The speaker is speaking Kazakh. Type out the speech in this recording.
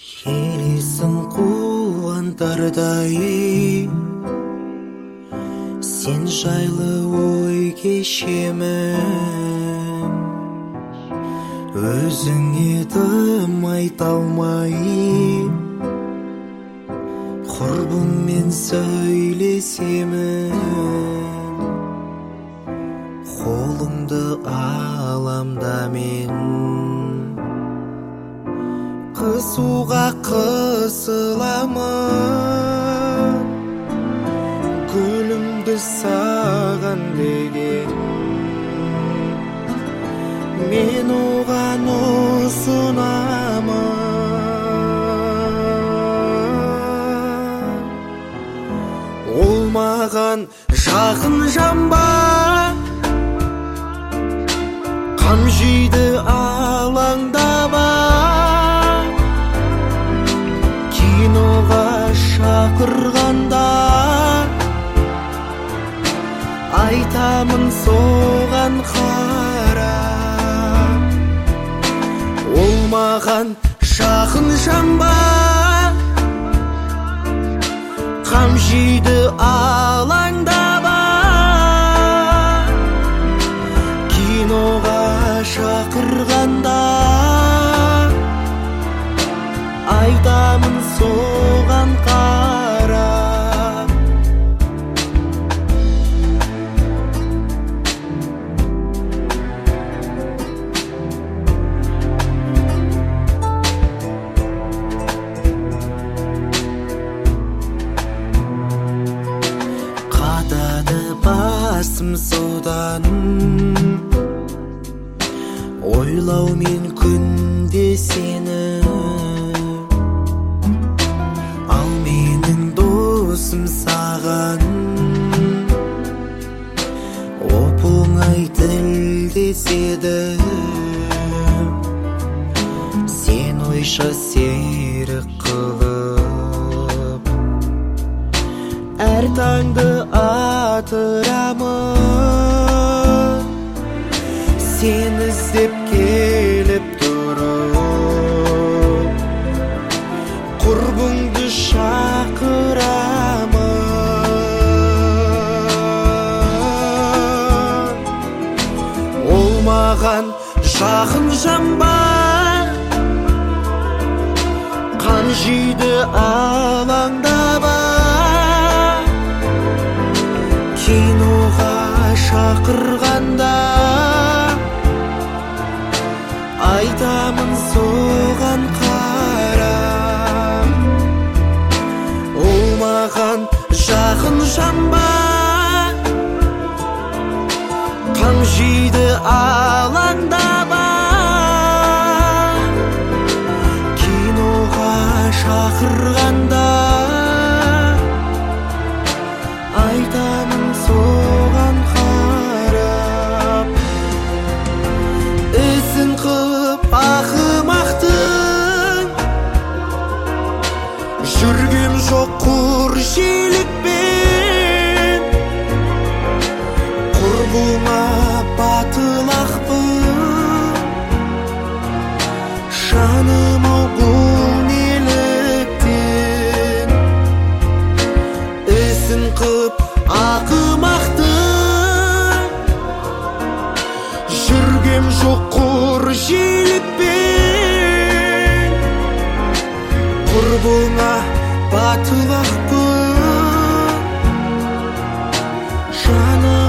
Келесің қуантардай, сен жайлы ой кешемін, өзіңе дым айта алмай, құрбыңмен сөйлесемін. Қолыңды аламда мен, қысуға қысыламын, гүлімді саған деген мен оған ұсынамын. Ол маған жақын жамба, қам жейді алаңдама, киноға шақырғанда айтамын соған қара. Ол маған жақын жамба, қам жейді алаңдама, киноға шақырғанда айтамын соған қара. Қатады басым содан, ойлаумен күнде сені. Ал менің досым саған оп-оңай тілдеседі, сен ойша серік қылып әр таңды атырамын. Сен іздеп келіп тұрып құрбыңды шақырамын. Ол маған жақын жамба, қан жейді алаңдама, киноға шақырғанда айтамын соған қара. Ол маған жақын жамба, қам жейді алаңдама, киноға шақырғанда айтамын соған қарап. Ісін қып ақымақтың, жүргем жоқ құр желікпен, құрбыма батыл ақпын, жаным-ау бұл неліктен. Ісін қып ақымақтың, жүргем жоқ құр желікпен, құрбыңа батыл ақпын, жаным